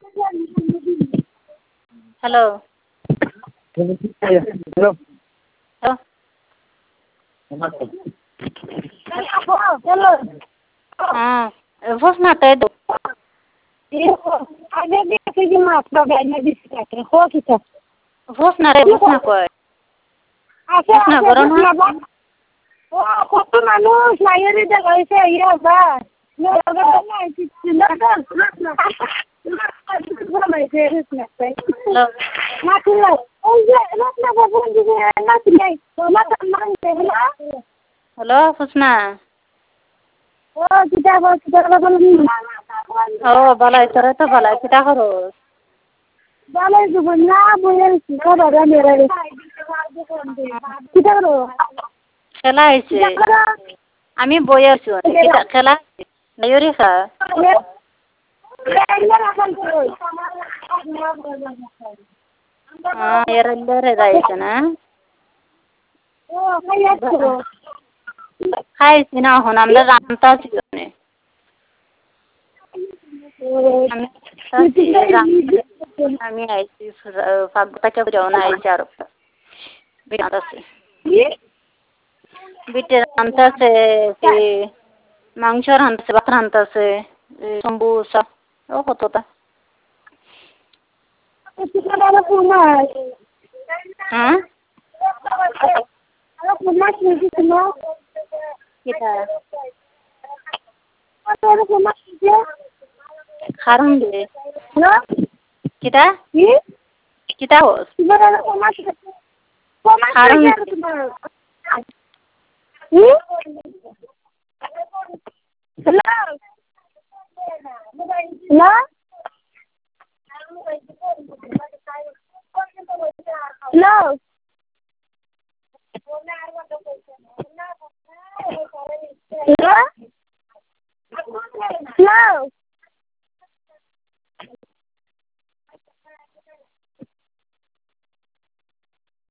Hello hello hello हाँ घोषणा कह दो घोषणा रे घोषणा कोय घोषणा करो ना কত মানুষ লাইনে দেখাইছে ইয়া বা हेलो घोषणा बालाय तर बालाय किता करो খেলা হৈছে আমি বহি আছোঁ খেলা ময়ূৰী খা এৰে যাইছে না খাইছি না হন আমরা রান্তা ছিল আমি আইছি পাগটাকে যাওনা আইছি আর বিরাট আছে বিটে রান্তাছে কি মাংস রান্তাছে ভাত রান্তাছে সম্বুসা ও কতটা হ্যাঁ কিটা খারুন দে কিটা কিটা হোস খারুন Hello?